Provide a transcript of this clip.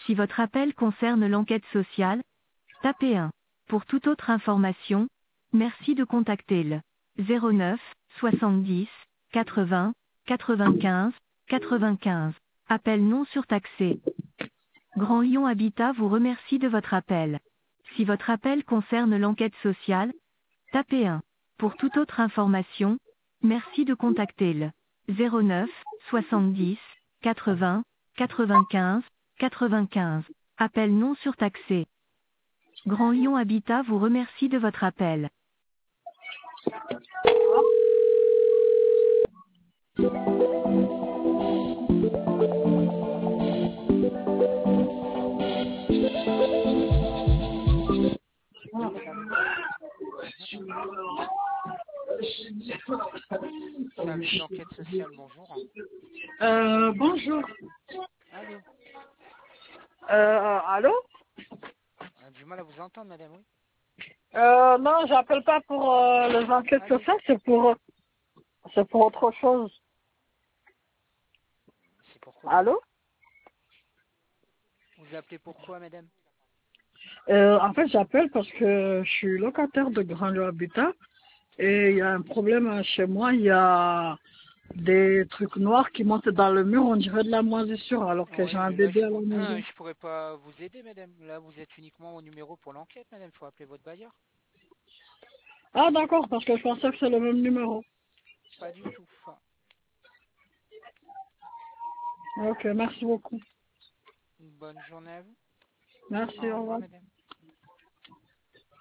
Si votre appel concerne l'enquête sociale, tapez 1. Pour toute autre information, merci de contacter le 09 70 80 95 95. Appel non surtaxé. Grand Lyon Habitat vous remercie de votre appel. Si votre appel concerne l'enquête sociale, tapez 1. Pour toute autre information, merci de contacter le 09 70 80 95 95. Appel non surtaxé. Grand Lyon Habitat vous remercie de votre appel. Oui, madame. Service d'enquête sociale, bonjour. Bonjour. Allô. Allô? On a du mal à vous entendre, madame, oui. Non, j'appelle pas pour les enquêtes Allez. sociales, c'est pour autre chose. C'est pourquoi, madame? Allô? Vous appelez pourquoi, madame? En fait, j'appelle parce que je suis locataire de Grand Lyon Habitat et il y a un problème chez moi. Il y a des trucs noirs qui montent dans le mur, on dirait de la moisissure, alors que j'ai Oui, un mais là, bébé à la maison. je pourrais pas vous aider, madame. Là, vous êtes uniquement au numéro pour l'enquête, madame. Il faut appeler votre bailleur. Ah, d'accord, parce que je pensais que c'est le même numéro. Pas du tout. Enfin, Ok, merci beaucoup. une bonne journée à vous. Merci, Au au revoir, revoir. madame.